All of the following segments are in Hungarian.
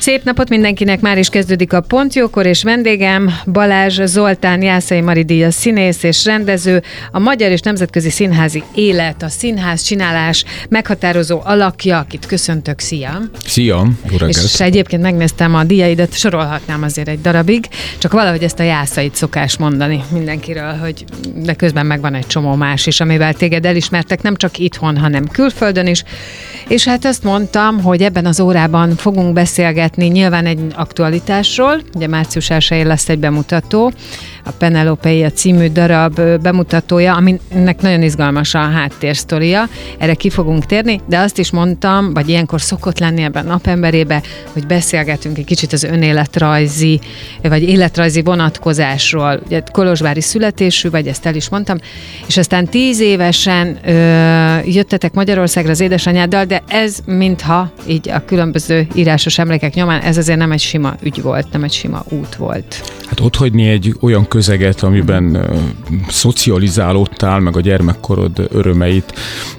Szép napot mindenkinek, már is kezdődik a Pontjókor, és vendégem Balázs Zoltán, Jászai Mari díjas színész és rendező, a magyar és nemzetközi színházi élet, a színház csinálás meghatározó alakja, akit köszöntök, szia! Szia, jó reggelt! És egyébként megnéztem a díjaidat, sorolhatnám azért egy darabig, csak valahogy ezt a Jászait szokás mondani mindenkiről, hogy de közben megvan egy csomó más is, amivel téged elismertek, nem csak itthon, hanem külföldön is. És hát azt mondtam, hogy ebben az órában fogunk beszélgetni nyilván egy aktualitásról, ugye március 1-én lesz egy bemutató, a Penelope című darab bemutatója, aminek nagyon izgalmas a háttérsztoria, erre ki fogunk térni, de azt is mondtam, vagy ilyenkor szokott lenni ebben a napemberébe, hogy beszélgetünk egy kicsit az önéletrajzi, vagy életrajzi vonatkozásról. Ugye kolozsvári születésű, vagy ezt el is mondtam, és aztán 10 évesen jöttetek Magyarországra az édesanyáddal, de ez mintha így a különböző írásos emlékek nyomán, ez azért nem egy sima ügy volt, nem egy sima út volt. Hát otthagyni egy olyan közeget, amiben szocializálódtál, meg a gyermekkorod örömeit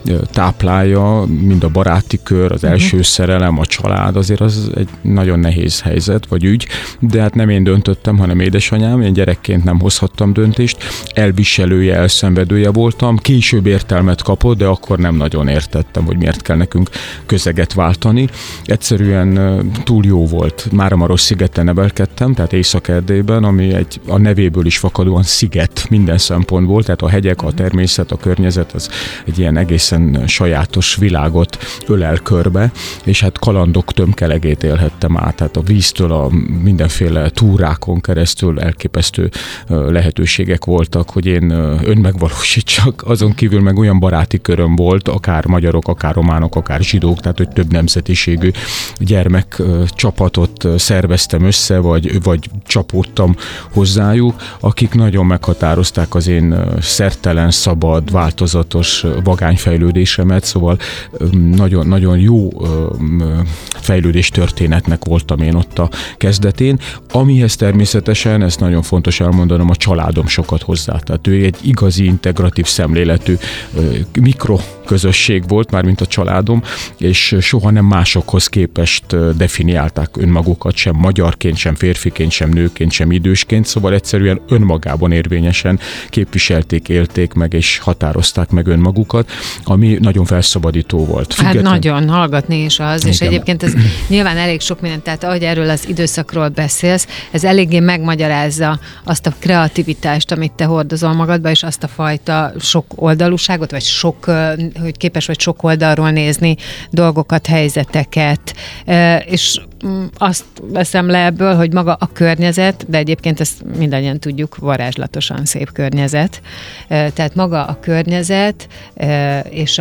táplálja, mind a baráti kör, az első szerelem, a család, azért az egy nagyon nehéz helyzet, vagy ügy, de hát nem én döntöttem, hanem édesanyám, én gyerekként nem hozhattam döntést, elviselője, elszenvedője voltam, később értelmet kapott, de akkor nem nagyon értettem, hogy miért kell nekünk közeget váltani. Egyszerűen túl jó volt. Máramarosszigeten nevelkedtem, tehát Észak-Erdélyben, ami a nevéből is fakadóan sziget minden szempontból, tehát a hegyek, a természet, a környezet, az egy ilyen egészen sajátos világot ölel körbe, és hát kalandok tömkelegét élhettem át, tehát a víztől a mindenféle túrákon keresztül elképesztő lehetőségek voltak, hogy én önmegvalósítsak, azon kívül meg olyan baráti köröm volt, akár magyarok, akár románok, akár zsidók, tehát hogy több nemzetiségű gyermek csapatot szerveztem össze, vagy csapódtam hozzájuk, akik nagyon meghatározták az én szertelen, szabad, változatos vagányfejlődésemet, szóval nagyon, nagyon jó fejlődés történetnek voltam én ott a kezdetén, amihez természetesen, ezt nagyon fontos elmondanom, a családom sokat hozzá. Tehát ő egy igazi integratív szemléletű mikroközösség volt, mármint a családom, és soha nem másokhoz képest definiálták önmagukat, sem magyarként, sem férfiként, sem nőként, sem idősként, szóval egyszerűen önmagában érvényesen képviselték, élték meg, és határozták meg önmagukat, ami nagyon felszabadító volt. Hát nagyon, hallgatni is az, igen. És egyébként ez nyilván elég sok mindent, tehát ahogy erről az időszakról beszélsz, ez eléggé megmagyarázza azt a kreativitást, amit te hordozol magadba, és azt a fajta sok oldalúságot, vagy hogy képes vagy sok oldalról nézni dolgokat, helyzeteket, és azt veszem le ebből, hogy maga a környezet, de egyébként ezt mindannyian tudjuk, varázslatosan szép környezet. Tehát maga a környezet és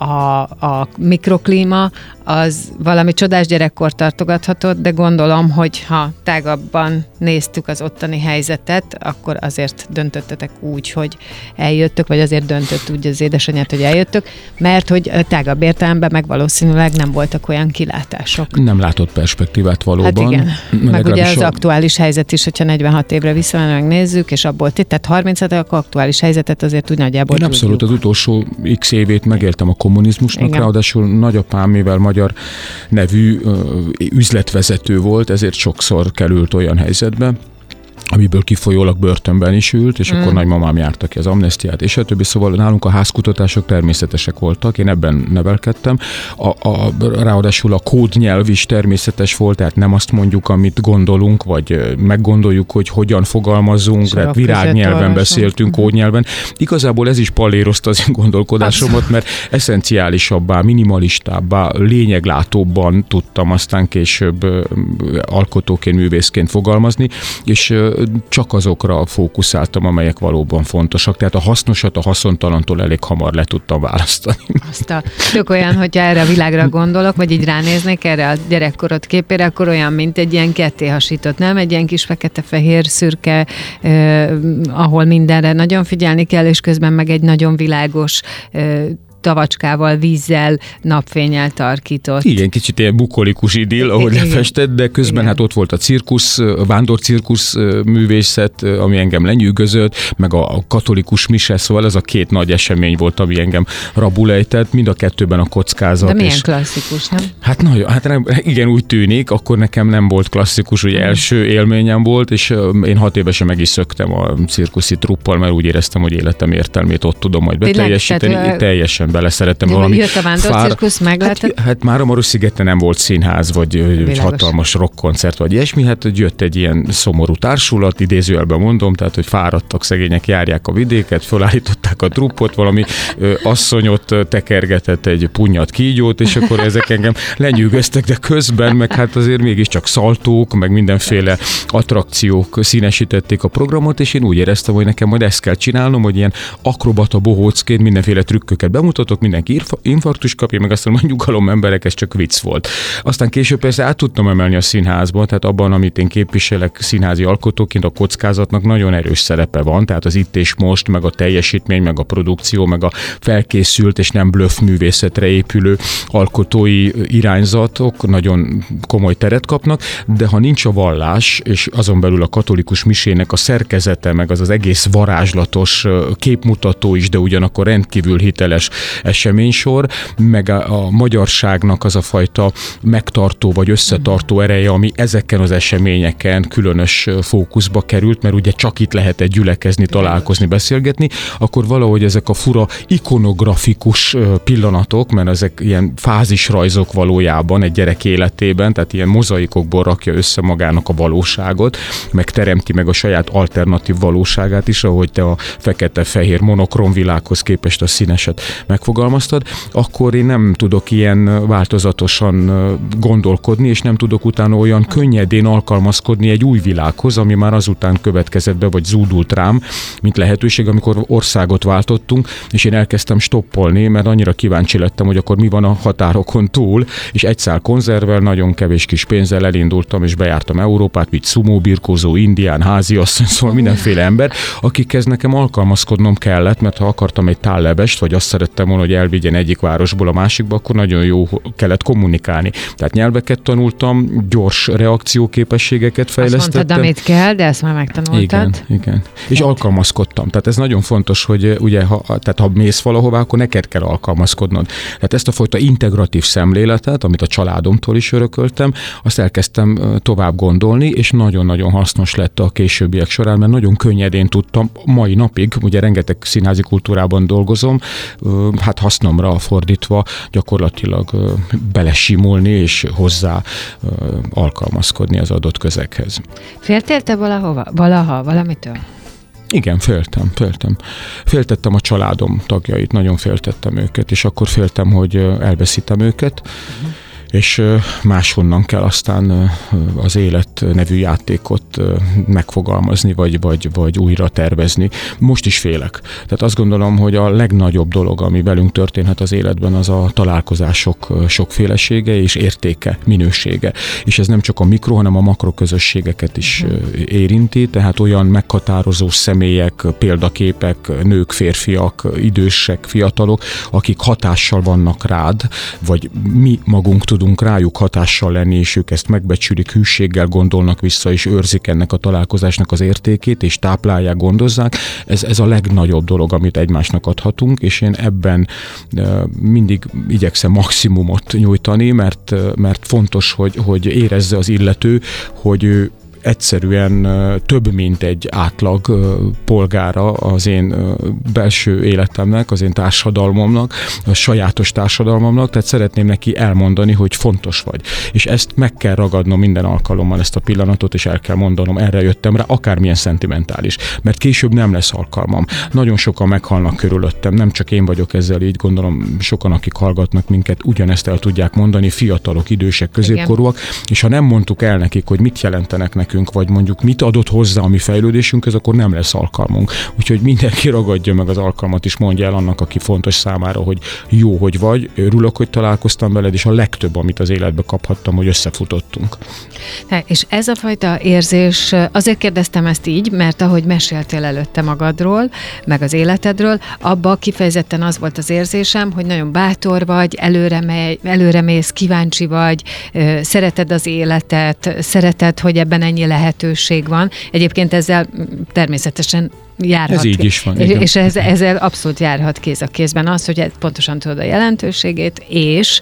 a mikroklíma az valami csodás gyerekkor tartogathatott, de gondolom, hogy ha tágabban néztük az ottani helyzetet, akkor azért döntöttetek úgy, hogy eljöttök, vagy azért döntött úgy az édesanyját, hogy eljöttök, mert hogy tágabb értelemben meg valószínűleg nem voltak olyan kilátások. Nem látott perspektívát valóban. Hát igen, meg ugye az aktuális helyzet is, hogyha 46 évre visszamenőleg nézzük, és abból tehát 36 aktuális helyzetet azért úgy nagyjából én abszolút tudjuk. Az utolsó x évét megéltem a kommunizmusnak, igen. Ráadásul nagyapám, mivel magyar nevű üzletvezető volt, ezért sokszor került olyan helyzetbe, amiből kifolyólag börtönben is ült, és akkor nagymamám járta ki az amnesztiát, és a többi, szóval nálunk a házkutatások természetesek voltak, én ebben nevelkedtem. Ráadásul a kódnyelv is természetes volt, tehát nem azt mondjuk, amit gondolunk, vagy meggondoljuk, hogy hogyan fogalmazunk, tehát virágnyelven beszéltünk, kódnyelven. Igazából ez is pallérozta az én gondolkodásomat, mert eszenciálisabbá, minimalistábbá, lényeglátóbban tudtam aztán később alkotóként, művészként fogalmazni, és csak azokra fókuszáltam, amelyek valóban fontosak. Tehát a hasznosat a haszontalantól elég hamar le tudtam választani. Tök olyan, hogyha erre a világra gondolok, vagy így ránéznék erre a gyerekkorod képére, akkor olyan, mint egy ilyen kettéhasított, nem? Egy ilyen kis fekete-fehér szürke, ahol mindenre nagyon figyelni kell, és közben meg egy nagyon világos tavacskával, vízzel, napfénnyel tarkított. Igen, kicsit ilyen bukolikus idill, ahogy lefestett, de közben hát ott volt a cirkusz, vándorcirkusz művészet, ami engem lenyűgözött, meg a katolikus mise, szóval ez a két nagy esemény volt, ami engem rabul ejtett, mind a kettőben a kockázat. De milyen klasszikus, nem? Hát nagyon, igen, úgy tűnik, akkor nekem nem volt klasszikus, ugye első élményem volt, és én 6 évesen meg is szöktem a cirkuszi truppal, mert úgy éreztem, hogy életem értelmét ott tudom majd beteljesíteni. Teljesen beleszerettem valami. Jött a vándorcirkusz, meg lehetett? Hát már a Maros-szigeten nem volt színház, vagy hatalmas rockkoncert, vagy ilyesmi, hát jött egy ilyen szomorú társulat, idézőjelben mondom, tehát, hogy fáradtak szegények, járják a vidéket, felállították a truppot, valami asszonyot tekergetett egy punnyat kígyót, és akkor ezek engem lenyűgöztek, de közben meg hát azért mégiscsak szaltók, meg mindenféle attrakciók színesítették a programot, és én úgy éreztem, hogy nekem majd ezt kell csinálnom, hogy ilyen akrobata bohócként mindenféle trükköket bemutatok, mindenki infarktus kapja, meg azt mondom, hogy nyugalom emberek, ez csak vicc volt. Aztán később persze át tudtam emelni a színházba, tehát abban, amit én képviselek színházi alkotóként, a kockázatnak nagyon erős szerepe van, tehát az itt és most, meg a teljesítmény, meg a produkció, meg a felkészült és nem bluff művészetre épülő alkotói irányzatok nagyon komoly teret kapnak, de ha nincs a vallás, és azon belül a katolikus misének a szerkezete, meg az egész varázslatos képmutató is, de ugyanakkor rendkívül hiteles eseménysor, meg a magyarságnak az a fajta megtartó vagy összetartó ereje, ami ezeken az eseményeken különös fókuszba került, mert ugye csak itt lehetett gyülekezni, találkozni, beszélgetni, akkor valahogy ezek a fura ikonografikus pillanatok, mert ezek ilyen fázisrajzok valójában egy gyerek életében, tehát ilyen mozaikokból rakja össze magának a valóságot, meg teremti meg a saját alternatív valóságát is, ahogy te a fekete-fehér monokrom világhoz képest a színeset megfogalmaztad, akkor én nem tudok ilyen változatosan gondolkodni, és nem tudok utána olyan könnyedén alkalmazkodni egy új világhoz, ami már azután következett be, vagy zúdult rám, mint lehetőség, amikor országot váltottunk, és én elkezdtem stoppolni, mert annyira kíváncsi lettem, hogy akkor mi van a határokon túl, és egy szál konzervvel, nagyon kevés kis pénzzel elindultam, és bejártam Európát, mint szumóbirkózó, indián, háziasszony, szóval mindenféle ember, akikhez nekem alkalmazkodnom kellett, mert ha akartam egy tállevest, vagy azt szerettem volna, hogy elvigyen egyik városból a másikba, akkor nagyon jó kellett kommunikálni. Tehát nyelveket tanultam, gyors reakcióképességeket fejlesztettem. Azt mondtad, amit kell, de ezt már megtanultad. Igen. És alkalmazkodtam. Tehát ez nagyon fontos, hogy ugye, ha mész valahová, akkor neked kell alkalmazkodnod. Tehát ezt a fajta integratív szemléletet, amit a családomtól is örököltem, azt elkezdtem tovább gondolni, és nagyon-nagyon hasznos lett a későbbiek során, mert nagyon könnyedén tudtam mai napig, ugye rengeteg színházi kultúrában dolgozom, hát hasznomra fordítva gyakorlatilag belesimulni és hozzá alkalmazkodni az adott közeghez. Féltél te valaha valamitől? Igen, féltem. Féltettem a családom tagjait, nagyon féltettem őket, és akkor féltem, hogy elveszítem őket, és máshonnan kell aztán az élet nevű játékot megfogalmazni, vagy újra tervezni. Most is félek. Tehát azt gondolom, hogy a legnagyobb dolog, ami velünk történhet az életben, az a találkozások sokfélesége és értéke, minősége. És ez nem csak a mikro, hanem a makroközösségeket is érinti, tehát olyan meghatározó személyek, példaképek, nők, férfiak, idősek, fiatalok, akik hatással vannak rád, vagy mi magunk tudunk rájuk hatással lenni, és ők ezt megbecsülik, hűséggel gondolnak vissza, és őrzik ennek a találkozásnak az értékét, és táplálják, gondozzák. Ez a legnagyobb dolog, amit egymásnak adhatunk, és én ebben mindig igyekszem maximumot nyújtani, mert fontos, hogy érezze az illető, hogy ő egyszerűen több, mint egy átlag polgára az én belső életemnek, az én társadalmamnak, a sajátos társadalmamnak, tehát szeretném neki elmondani, hogy fontos vagy. És ezt meg kell ragadnom minden alkalommal, ezt a pillanatot, és el kell mondanom, erre jöttem rá, akármilyen szentimentális, mert később nem lesz alkalmam. Nagyon sokan meghalnak körülöttem, nem csak én vagyok ezzel, így gondolom sokan, akik hallgatnak minket, ugyanezt el tudják mondani, fiatalok, idősek, középkorúak, és ha nem mondtuk el nekik, hogy mit jelentenek nekik nekünk, vagy mondjuk mit adott hozzá a mi fejlődésünkhez, akkor nem lesz alkalmunk. Úgyhogy mindenki ragadja meg az alkalmat, és mondja el annak, aki fontos számára, hogy jó, hogy vagy, örülök, hogy találkoztam veled, és a legtöbb, amit az életbe kaphattam, hogy összefutottunk. És ez a fajta érzés, azért kérdeztem ezt így, mert ahogy meséltél előtte magadról, meg az életedről, abba kifejezetten az volt az érzésem, hogy nagyon bátor vagy, előre mész, kíváncsi vagy, szereted az életet, szereted, hogy ebben ennyi lehetőség van. Egyébként ezzel természetesen járhat. Ez így is van. És ezzel abszolút járhat kéz a kézben az, hogy pontosan tudod a jelentőségét, és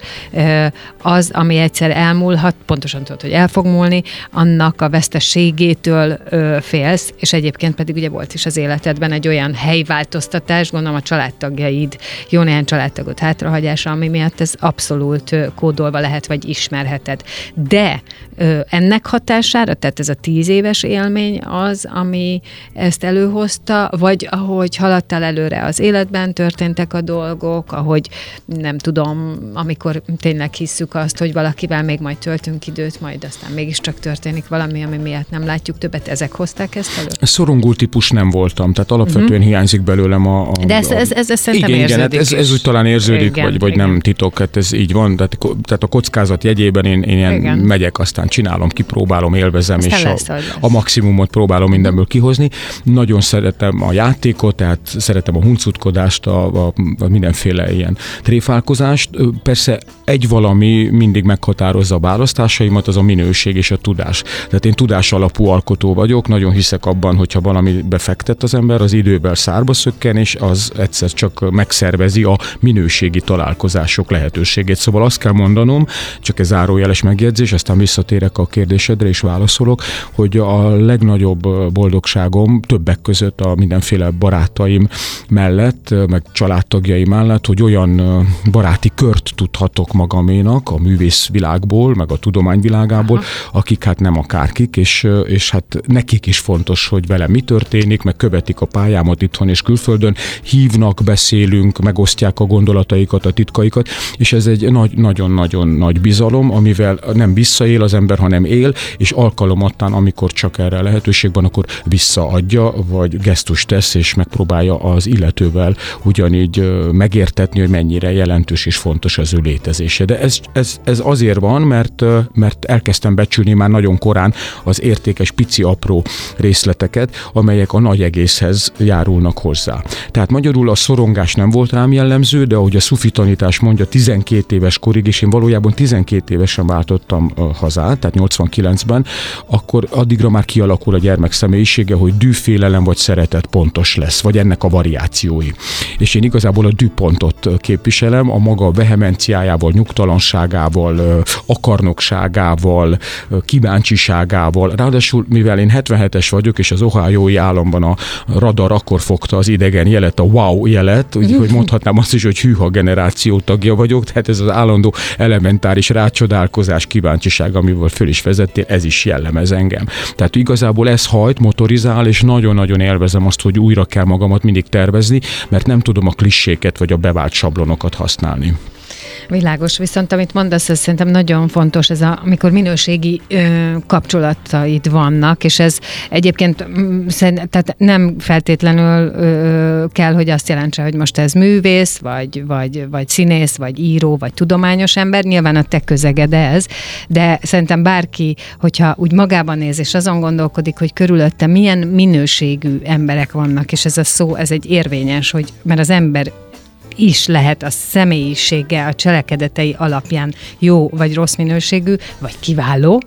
az, ami egyszer elmúlhat, pontosan tudod, hogy el fog múlni, annak a veszteségétől félsz, és egyébként pedig ugye volt is az életedben egy olyan helyváltoztatás, gondolom a családtagjaid, jó néhány családtagot hátrahagyása, ami miatt ez abszolút kódolva lehet, vagy ismerheted. De ennek hatására, tehát ez a 10 éves élmény az, ami ezt előhozta, vagy ahogy haladtál előre az életben, történtek a dolgok, ahogy nem tudom, amikor tényleg hisszük azt, hogy valakivel még majd töltünk időt, majd aztán mégiscsak történik valami, ami miatt nem látjuk többet, ezek hozták ezt elő? Szorongó típus nem voltam, tehát alapvetően hiányzik belőlem a de ez szerintem érződik. Igen, ez úgy talán érződik, vagy nem titok, hát ez így van, tehát a kockázat jegyében én ilyen megyek, aztán csinálom, kipróbálom, élvezem, aztán és a maximumot próbálom mindenből kihozni. Nagyon szeretem a játékot, tehát szeretem a huncutkodást, a mindenféle ilyen tréfálkozást. Persze egy valami mindig meghatározza a választásaimat, az a minőség és a tudás. Tehát én tudás alapú alkotó vagyok, nagyon hiszek abban, hogyha valami befektet az ember, az idővel szárba szökken, és az egyszer csak megszervezi a minőségi találkozások lehetőségét. Szóval azt kell mondanom, csak ez zárójeles megjegyzés, aztán visszatérek a kérdésedre és válaszolok, hogy a legnagyobb boldogságom többek között a mindenféle barátaim mellett, meg családtagjai mellett, hogy olyan baráti kört tudhatok magaménak a művészvilágból, meg a tudományvilágából, akik hát nem akárkik, és hát nekik is fontos, hogy velem mi történik, meg követik a pályámat itthon és külföldön, hívnak, beszélünk, megosztják a gondolataikat, a titkaikat, és ez egy nagyon-nagyon nagy bizalom, amivel nem visszaél az ember, hanem él, és alkalomattán, amikor csak erre lehetőség van, akkor visszaadja, vagy gesztus tesz, és megpróbálja az illetővel ugyanígy megértetni, hogy mennyire jelentős és fontos az ő létezése. De ez azért van, mert elkezdtem becsülni már nagyon korán az értékes, pici, apró részleteket, amelyek a nagy egészhez járulnak hozzá. Tehát magyarul a szorongás nem volt rám jellemző, de ahogy a szufi tanítás mondja, 12 éves korig, és én valójában 12 évesen váltottam hazát, tehát 89-ben, akkor addigra már kialakul a gyermek személyisége, hogy dű-félelem vagy szeretet pontos lesz, vagy ennek a variációi. És én igazából a dűpontot képviselem, a maga vehemenciájával, nyugtalanságával, akarnokságával, kíváncsiságával. Ráadásul, mivel én 77-es vagyok, és az Ohiói államban a radar akkor fogta az idegen jelet, a wow jelet, úgyhogy mondhatnám azt is, hogy hűha generáció tagja vagyok, tehát ez az állandó elementáris rácsodálkozás, kíváncsiság, amivel föl is vezettél, ez is jellemez engem. Tehát igazából ez hajt, motorizál, és nagyon-nagyon élvezem azt, hogy újra kell magamat mindig tervezni, mert nem tudom a klisséket vagy a bevált sablonokat használni. Világos, viszont amit mondasz, ez szerintem nagyon fontos, ez amikor minőségi kapcsolataid vannak, és ez egyébként tehát nem feltétlenül kell, hogy azt jelentse, hogy most ez művész, vagy színész, vagy író, vagy tudományos ember, nyilván a te közeged ez, de szerintem bárki, hogyha úgy magában néz, és azon gondolkodik, hogy körülötte milyen minőségű emberek vannak, és ez a szó, ez egy érvényes, hogy mert az ember is lehet a személyisége, a cselekedetei alapján jó vagy rossz minőségű, vagy kiváló,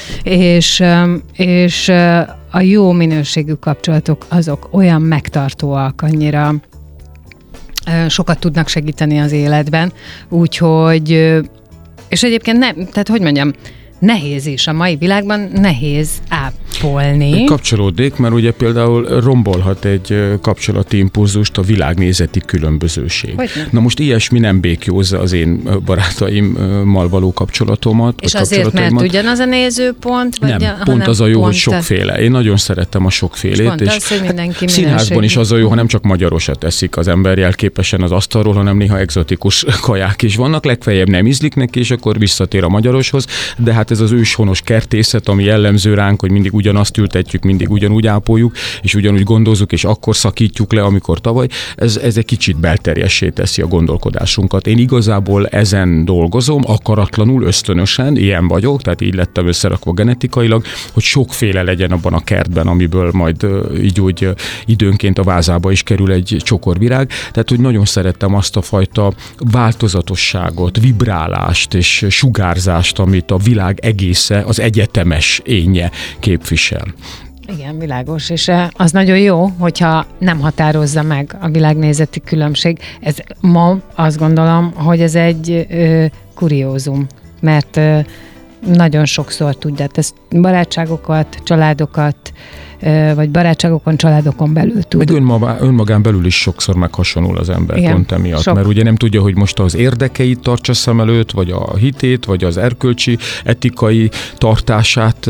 és a jó minőségű kapcsolatok azok olyan megtartóak, annyira sokat tudnak segíteni az életben, úgyhogy, és egyébként nem, tehát hogy mondjam, nehéz is, a mai világban nehéz ápolni. Kapcsolódik, mert ugye például rombolhat egy kapcsolati impulzust a világnézeti különbözőség. Hogyne? Na most ilyesmi nem békjózza az én barátaimmal való kapcsolatomat. És azért, mert ugyanaz a nézőpont? Vagy nem, pont az a jó, hogy sokféle. Én nagyon szerettem a sokfélét. És az, hogy mindenki színházban is az a jó, ha nem csak magyarosat eszik az ember jelképesen az asztalról, hanem néha egzotikus kaják is vannak, legfeljebb nem ízlik neki, és akkor visszatér a magyaroshoz, de hát ez az őshonos kertészet, ami jellemző ránk, hogy mindig ugyanaz ugyanazt ültetjük, mindig ugyanúgy ápoljuk, és ugyanúgy gondozunk, és akkor szakítjuk le, amikor tavaly. Ez egy kicsit belterjessé teszi a gondolkodásunkat. Én igazából ezen dolgozom, akaratlanul, ösztönösen, ilyen vagyok, tehát így lettem összerakva genetikailag, hogy sokféle legyen abban a kertben, amiből majd így úgy időnként a vázába is kerül egy csokorvirág. Tehát, hogy nagyon szerettem azt a fajta változatosságot, vibrálást és sugárzást, amit a világ egésze, az egyetemes énje képvisel. Igen, világos, és az nagyon jó, hogyha nem határozza meg a világnézeti különbség. Ez ma azt gondolom, hogy ez egy kuriózum, mert nagyon sokszor tudják, ezt barátságokat, családokat, vagy barátságokon, családokon belül tud. Meg önmagán belül is sokszor meghasonul az ember, igen, pont emiatt, sok. Mert ugye nem tudja, hogy most az érdekeit tartsa szem előtt, vagy a hitét, vagy az erkölcsi, etikai tartását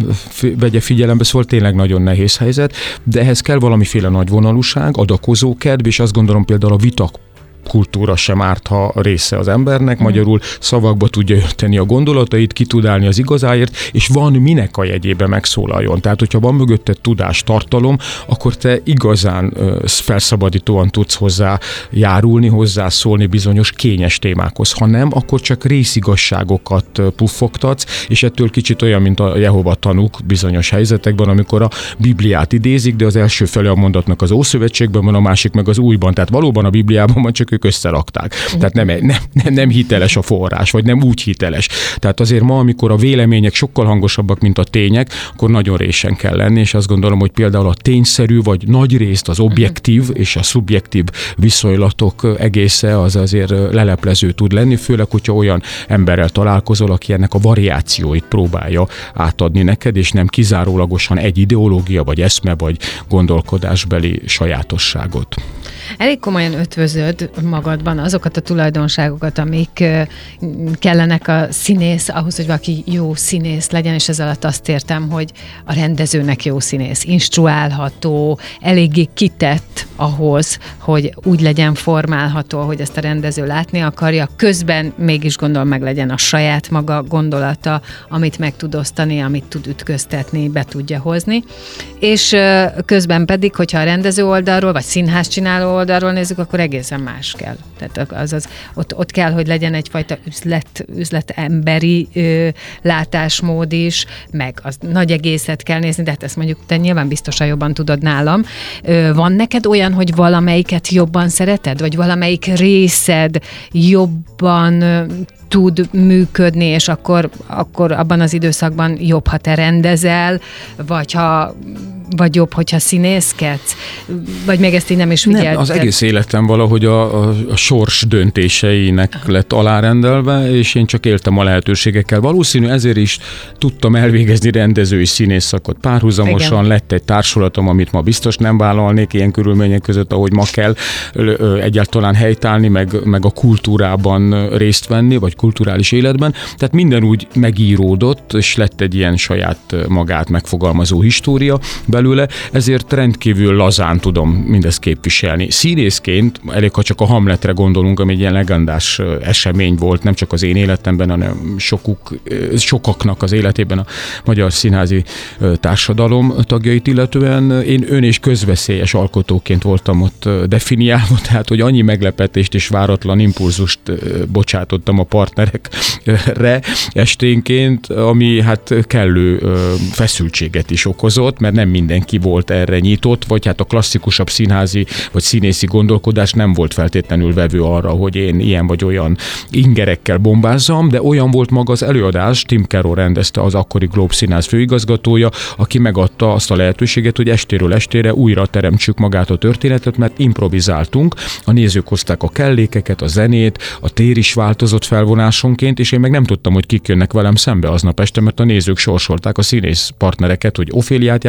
vegye figyelembe, szóval tényleg nagyon nehéz helyzet, de ehhez kell valamiféle nagyvonalúság, adakozó kedv, és azt gondolom például a vitak kultúra sem árt, ha része az embernek, magyarul szavakba tudja ölteni a gondolatait, ki tud állni az igazáért, és van minek a jegyébe megszólaljon. Tehát, hogyha van mögötte tudás, tartalom, akkor te igazán felszabadítóan tudsz hozzá járulni, hozzászólni bizonyos kényes témákhoz. Ha nem, akkor csak részigazságokat puffogtatsz, és ettől kicsit olyan, mint a Jehova tanúk bizonyos helyzetekben, amikor a Bibliát idézik, de az első fele a mondatnak az Ószövetségben van, a másik meg az Újban. Tehát valóban a Bibliában van, csak ők összerakták. Tehát nem hiteles a forrás, vagy nem úgy hiteles. Tehát azért ma, amikor a vélemények sokkal hangosabbak, mint a tények, akkor nagyon résen kell lenni, és azt gondolom, hogy például a tényszerű, vagy nagy részt az objektív és a szubjektív viszonylatok egésze az azért leleplező tud lenni, főleg, hogyha olyan emberrel találkozol, aki ennek a variációit próbálja átadni neked, és nem kizárólagosan egy ideológia, vagy eszme, vagy gondolkodásbeli sajátosságot. Elég komolyan ötvözöd magadban azokat a tulajdonságokat, amik kellenek a színész, ahhoz, hogy valaki jó színész legyen, és ez alatt azt értem, hogy a rendezőnek jó színész, instruálható, eléggé kitett ahhoz, hogy úgy legyen formálható, hogy ezt a rendező látni akarja, közben mégis gondolom meg legyen a saját maga gondolata, amit meg tud osztani, amit tud ütköztetni, be tudja hozni, és közben pedig, hogyha a rendező oldalról, vagy színház csináló oldalról nézzük, akkor egészen más kell. Tehát ott kell, hogy legyen egyfajta üzletemberi látásmód is, meg az nagy egészet kell nézni, de hát ezt mondjuk te nyilván biztosan jobban tudod nálam. Van neked olyan, hogy valamelyiket jobban szereted, vagy valamelyik részed jobban tud működni, és akkor abban az időszakban jobb, ha te rendezel, vagy jobb, hogyha színészkedsz, vagy még ezt így nem is figyelted? Nem, az egész életem valahogy a sors döntéseinek lett alárendelve, és én csak éltem a lehetőségekkel. Valószínű ezért is tudtam elvégezni rendezői színész szakot párhuzamosan, igen. Lett egy társulatom, amit ma biztos nem vállalnék ilyen körülmények között, ahogy ma kell egyáltalán helytállni, meg a kultúrában részt venni, vagy kulturális életben. Tehát minden úgy megíródott, és lett egy ilyen saját magát megfogalmazó história belőle, ezért rendkívül lazán tudom mindezt képviselni. Színészként, elég ha csak a Hamletre gondolunk, ami egy ilyen legendás esemény volt, nem csak az én életemben, hanem sokaknak az életében a magyar színházi társadalom tagjait illetően. Én ön- és közveszélyes alkotóként voltam ott definiálva, tehát hogy annyi meglepetést és váratlan impulzust bocsátottam a partnerekre esténként, ami hát kellő feszültséget is okozott, mert nem mindenki volt erre nyitott, vagy hát a klasszikusabb színházi vagy színészi gondolkodás nem volt feltétlenül vevő arra, hogy én ilyen vagy olyan ingerekkel bombázzam, de olyan volt maga az előadás, Tim Carroll rendezte, az akkori Globe Színház főigazgatója, aki megadta azt a lehetőséget, hogy estéről estére újra teremtsük magát a történetet, mert improvizáltunk, a nézők hozták a kellékeket, a zenét, a tér is változott felvonásonként, és én meg nem tudtam, hogy kik jönnek velem szembe aznap este, mert a nézők sorsolták a színész partnereket, hogy Oféliát játszik-e, vagy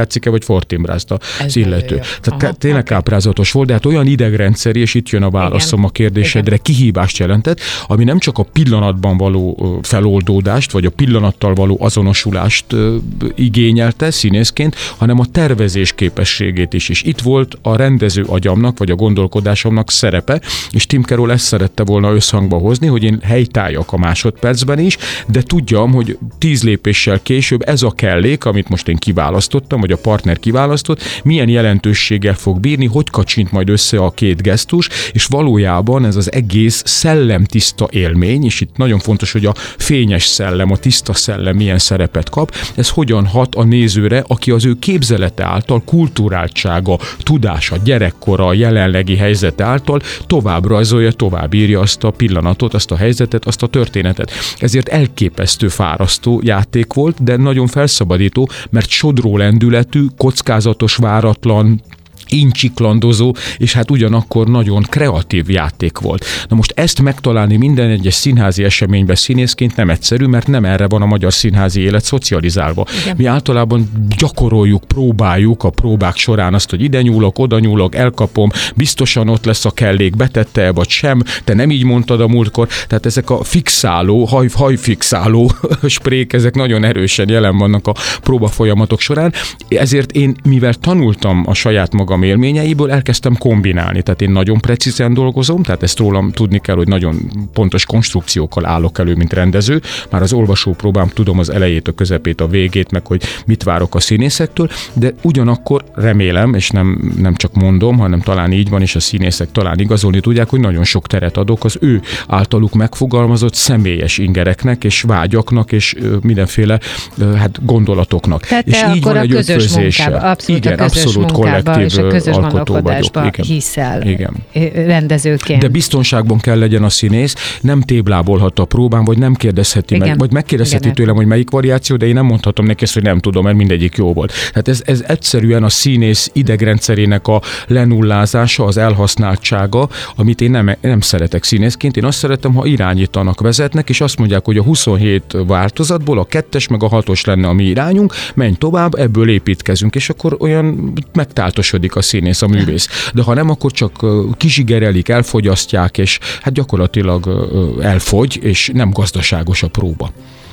Fortinbrázta az illető. Tehát tényleg káprázatos volt, de hát olyan idegrendszeri, és itt jön a válaszom a kérdésedre, kihívást jelentett, ami nem csak a pillanatban való feloldódást, vagy a pillanattal való azonosulást igényelte színészként, hanem a tervezés képességét is. És itt volt a rendező agyamnak, vagy a gondolkodásomnak szerepe, és Tim Carroll ezt szerette volna összhangba hozni, hogy én helytálljak a másodpercben is, de tudjam, hogy 10 lépéssel később ez a kellék, amit most én kiválasztottam, vagy a partner kiválasztott, milyen jelentőséggel fog bírni, hogy kacsint majd össze a két gesztus, és valójában ez az egész szellemtiszta élmény, és itt nagyon fontos, hogy a fényes szellem, a tiszta szellem milyen szerepet kap, ez hogyan hat a nézőre, aki az ő képzelete által, kulturáltsága, tudása, gyerekkora, jelenlegi helyzete által tovább rajzolja, tovább írja azt a pillanatot, azt a helyzetet, azt a történetet. Ezért elképesztő fárasztó játék volt, de nagyon felszabadító, mert sodró lendületű, kockázatos, váratlan, incsiklandozó, és hát ugyanakkor nagyon kreatív játék volt. Na most ezt megtalálni minden egyes színházi eseményben színészként nem egyszerű, mert nem erre van a magyar színházi élet szocializálva. Igen. Mi általában gyakoroljuk, próbáljuk a próbák során azt, hogy ide nyúlok, oda nyúlok, elkapom, biztosan ott lesz a kellék, betette-e vagy sem, te nem így mondtad a múltkor. Tehát ezek a fixáló, hajfixáló sprék, ezek nagyon erősen jelen vannak a próbafolyamatok során. Ezért én, mivel tanultam a saját magam élményeiből, elkezdtem kombinálni. Tehát én nagyon precízen dolgozom, tehát ezt rólam tudni kell, hogy nagyon pontos konstrukciókkal állok elő, mint rendező. Már az olvasópróbám tudom az elejét, a közepét, a végét, meg hogy mit várok a színészektől, de ugyanakkor remélem, és nem csak mondom, hanem talán így van, és a színészek talán igazolni tudják, hogy nagyon sok teret adok az ő általuk megfogalmazott személyes ingereknek, és vágyaknak, és mindenféle gondolatoknak. Tehát és így van egy ötvözése. Igen, abszolút kollektív közös gondolkodásba hiszel rendezőként. De biztonságban kell legyen a színész, nem téblábolhat a próbán, vagy nem kérdezheti meg, vagy megkérdezheti tőlem, hogy melyik variáció, de én nem mondhatom neki ezt, hogy nem tudom, mert mindegyik jó volt. Tehát ez egyszerűen a színész idegrendszerének a lenullázása, az elhasználtsága, amit én nem szeretek színészként. Én azt szeretem, ha irányítanak, vezetnek, és azt mondják, hogy a 27 változatból a 2-es meg a 6-os lenne a mi irányunk, menj tovább, ebből építkezünk, és akkor olyan megtáltosodik a színész, a művész. De ha nem, akkor csak kizsigerelik, elfogyasztják, és hát gyakorlatilag elfogy, és nem gazdaságos a próba.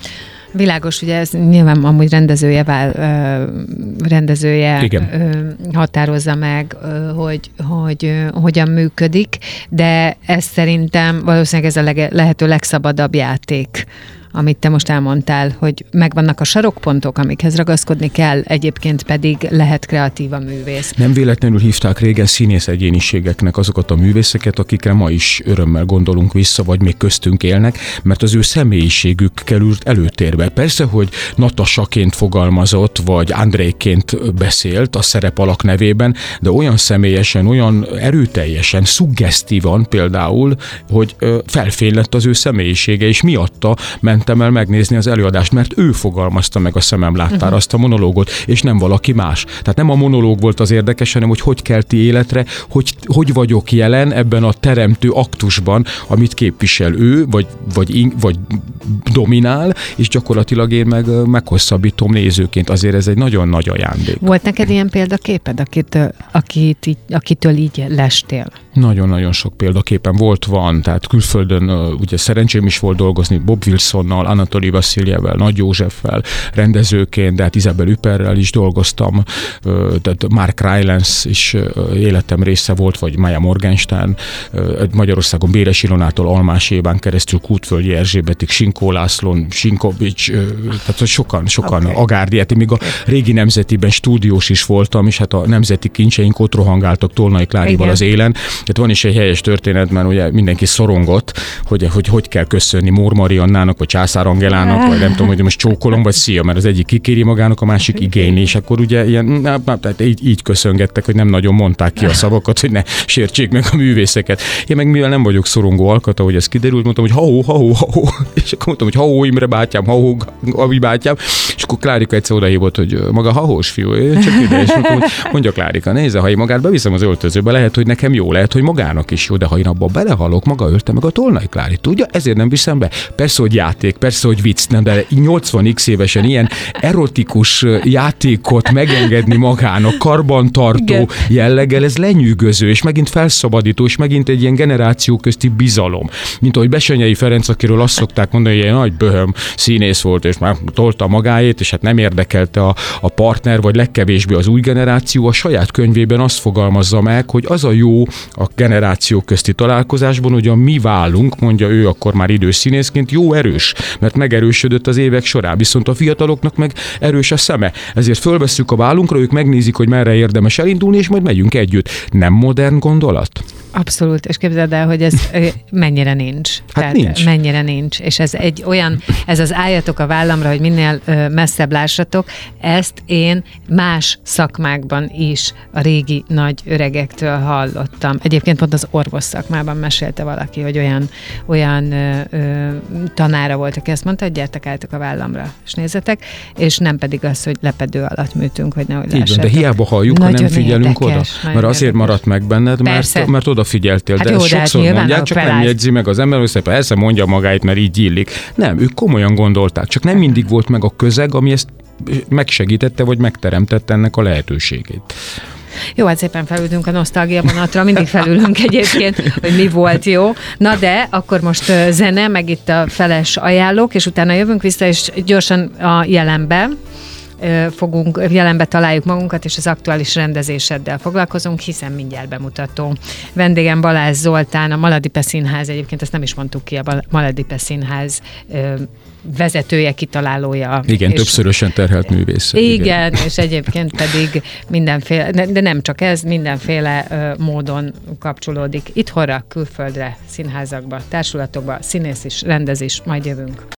Világos, ugye ez nyilván amúgy rendezője határozza meg, hogy hogyan működik, de ez szerintem valószínűleg ez a lehető legszabadabb játék, amit te most elmondtál, hogy megvannak a sarokpontok, amikhez ragaszkodni kell, egyébként pedig lehet kreatív a művész. Nem véletlenül hívták régen színész egyéniségeknek azokat a művészeket, akikre ma is örömmel gondolunk vissza, vagy még köztünk élnek, mert az ő személyiségük került előtérbe. Persze, hogy Natasaként fogalmazott, vagy Andrejként beszélt a szerepalak nevében, de olyan személyesen, olyan erőteljesen, szuggesztívan például, hogy felfénylett az ő személyisége, és miatta mentem el megnézni az előadást, mert ő fogalmazta meg a szemem láttára azt a monológot, és nem valaki más. Tehát nem a monológ volt az érdekes, hanem hogy kelti életre, hogy vagyok jelen ebben a teremtő aktusban, amit képvisel ő, vagy dominál, és gyakorlatilag én meghosszabbítom nézőként. Azért ez egy nagyon nagy ajándék. Volt neked ilyen példaképed, akitől így lestél? Nagyon-nagyon sok példaképen van, tehát külföldön ugye szerencsém is volt dolgozni Bob Wilsonnal, Anatoli Vassiljevvel, Nagy Józseffel, rendezőként, de hát Isabel Huppert is dolgoztam, tehát Mark Rylance is életem része volt, vagy Maja Morgenstern, Magyarországon Béres Ilonától Almás Éván keresztül Kútvölgyi Erzsébetig, Sinkó Lászlón, Sinkovics, tehát sokan Agárdi, hát még a régi Nemzetiben stúdiós is voltam, és hát a nemzeti kincseink ott rohangáltak Tolnai Klárival az élen. Tehát van is egy helyes történet, mert ugye mindenki szorongott, hogy kell köszönni Mór Mariannának, vagy Császár Angelának, vagy nem tudom, hogy most csókolom, vagy szia, mert az egyik kikéri magának, a másik igényli, és akkor ugye ilyen, így köszöngettek, hogy nem nagyon mondták ki a szavakat, hogy ne sértsék meg a művészeket. Én meg mivel nem vagyok szorongó alkat, ahogy ez kiderült, mondtam, hogy ha-hó, és akkor mondtam, hogy ha-hó Imre bátyám, ha-hó Gabi bátyám, és akkor Klárika egyszer odahívott, hogy maga ha-hós fiú, csak ide, és mondtam, hogy mondja Klárika, nézze, ha én magát beviszem az öltözőbe, lehet, hogy nekem jó, lehet, hogy magának is jó, de ha én abba belehalok, maga ölte meg a Tolnai Klárit, tudja? Ezért nem viszem be. Persze, hogy játék játék, persze, hogy vicc, nem, de 80x évesen ilyen erotikus játékot megengedni magának, karbantartó jelleggel, ez lenyűgöző, és megint felszabadító, és megint egy ilyen generáció közti bizalom. Mint ahogy Bessenyei Ferenc, akiről azt szokták mondani, hogy ilyen nagy böhöm színész volt, és már tolta magáét, és hát nem érdekelte a partner, vagy legkevésbé az új generáció, a saját könyvében azt fogalmazza meg, hogy az a jó a generáció közti találkozásban, hogy a mi válunk, mondja ő akkor már idős színészként, jó erős, mert megerősödött az évek során, viszont a fiataloknak meg erős a szeme. Ezért fölvesszük a vállunkra, ők megnézik, hogy merre érdemes elindulni, és majd megyünk együtt. Nem modern gondolat? Abszolút, és képzeld el, hogy ez mennyire nincs. Hát tehát nincs. Mennyire nincs. És ez egy olyan, ez az álljatok a vállamra, hogy minél messzebb lássatok, ezt én más szakmákban is a régi nagy öregektől hallottam. Egyébként pont az orvos szakmában mesélte valaki, hogy olyan tanára volt, aki ezt mondta, hogy gyertek, álljatok a vállamra, és nézzetek, és nem pedig az, hogy lepedő alatt műtünk, hogy nehogy lássátok. Így van, de hiába halljuk, ha nem figyelünk oda. Mert azért maradt meg benned, mert odafigyeltél, hát de jó, ezt sokszor mondják, csak nem jegyzi meg az ember, hogy szépen persze mondja magáit, mert így illik. Nem, ők komolyan gondolták, csak nem mindig volt meg a közeg, ami ezt megsegítette, vagy megteremtette ennek a lehetőségét. Jó, hát szépen felülünk a nosztalgia vonatra, mindig felülünk egyébként, hogy mi volt jó. Na de, akkor most zene, meg itt a feles ajánlók, és utána jövünk vissza, és gyorsan a jelenbe találjuk magunkat, és az aktuális rendezéseddel foglalkozunk, hiszen mindjárt bemutató. Vendégem Balázs Zoltán, a Maladipe Színház, egyébként ezt nem is mondtuk ki, a Maladipe Színház vezetője, kitalálója. Igen, többszörösen terhelt művész. Igen, és egyébként pedig mindenféle, de nem csak ez, mindenféle módon kapcsolódik itthonra, külföldre, színházakba, társulatokba, színész is, rendez is, majd jövünk.